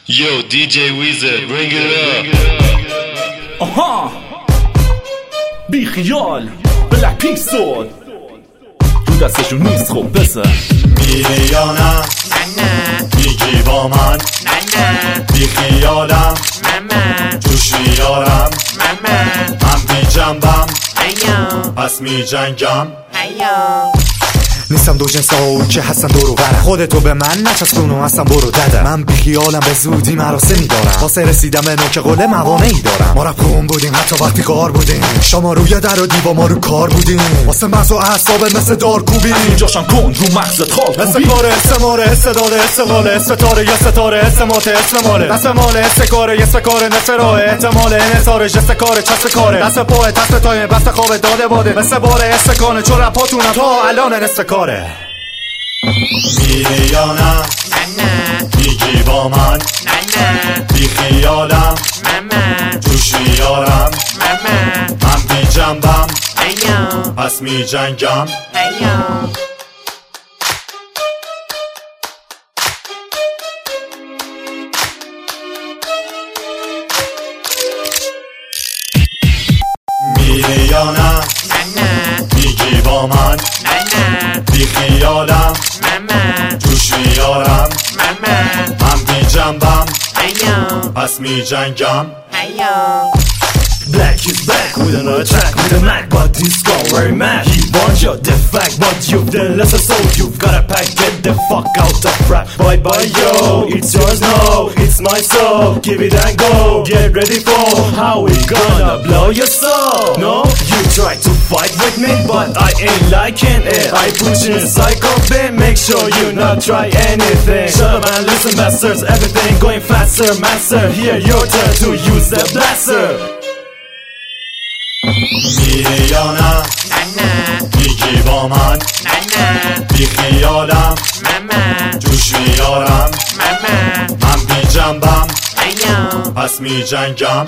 Yo, DJ Wizard, bring it up. آها بی خیال بلک پیکسل تو دستشون نیست. خب بسه میری یا نه؟ نه میگی با من؟ نه بی خیالم توش میارم من بی جنبم پس می جنگم نیستم دو جنس ها که هستن دورو برم خودتو به من نچسبون و هستم برو ددم من بی خیالم به زودی مراسمی دارم واسه رسیدم به نوک قله موانعی دارم ما رپون بودیم حتی وقتی کار بودیم شما روی در و دیوا ما رو کار بودیم واسه مغز و اعصاب مثل دارکوبی اینجاشم کن رو مغزت خواب مثل کاره استماره استداده استقاله استتاره یه ستاره استمات استماله دست ماله استکاره یه سکاره نصف راه احتمال انحصار جست کاره چست کاره دست پاه دست تایم بست خواب داده باده مثل باره استکانه چون رپاتونم تا الان استکاره میری یا نه؟ میگی با من؟ بی خیالم توش میارم من بی جنبم پس می جنگم میری یا نه؟ میگی با من؟ بی خیالم توش میارم من بی جنبم پس می جنگم Black is back with another track with a Mac, but this gone very mad. He wants your defect, but you've done less so you've gotta pack, get the fuck out of rap. Bye bye yo, it's yours now, it's my soul. Give it and go, get ready for how we gonna blow your soul. No, you try to fight with me, but I ain't liking it. I put you in psycho bin, make sure you not try anything. Shut up and listen, bastards, everything going faster, master. Here your turn to use the blaster. میری یا نه؟ میگی با من؟ بی خیالم توش میارم من بی جنبم پس می جنگم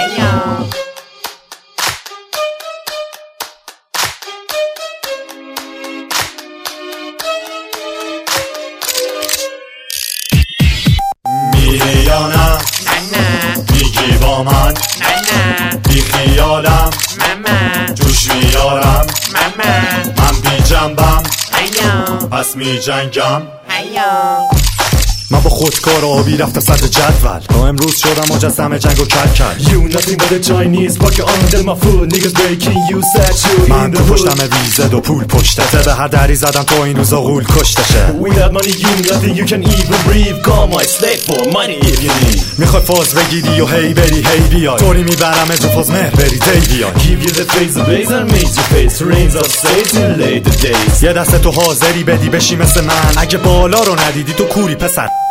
میری یا نه؟ میگی با من؟ بی خیالم توش میارم من بی جنبم پس می جنگم من با خودکار آبی رفتم صدر جدول تا امروز شدم مجسمه جنگ و کل You nothing but a Chinese fuck your under my food niggas breaking you statue من تو پشتم ویزد و پول پشتته به هر دری زدم تو این روزا غول کشتشه Without money you nothing you can even breathe Call my slave for money if you need میخوای فاز بگیری و هی بری هی بیای طوری میبرم تو فاز مهر بری دی بیای Give you the face of base and make your face Rains of Satan later days یه دست تو حاضری بدی بشی مثل من اگه بالا رو ندیدی تو کوری پسر